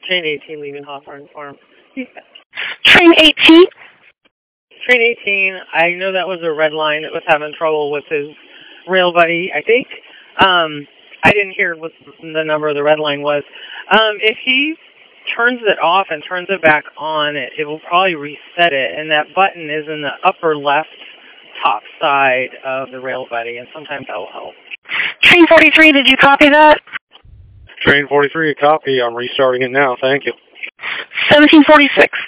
Train 18 leaving Hawthorne Farm. Train 18? Train 18, I know that was a red line that was having trouble with his rail buddy, I think. I didn't hear what the number of the red line was. If he turns it off and turns it back on, it will probably reset it, and that button is in the upper left top side of the rail buddy, and sometimes that will help. Train 43, did you copy that? Train 43, a copy. I'm restarting it now. Thank you. 1746.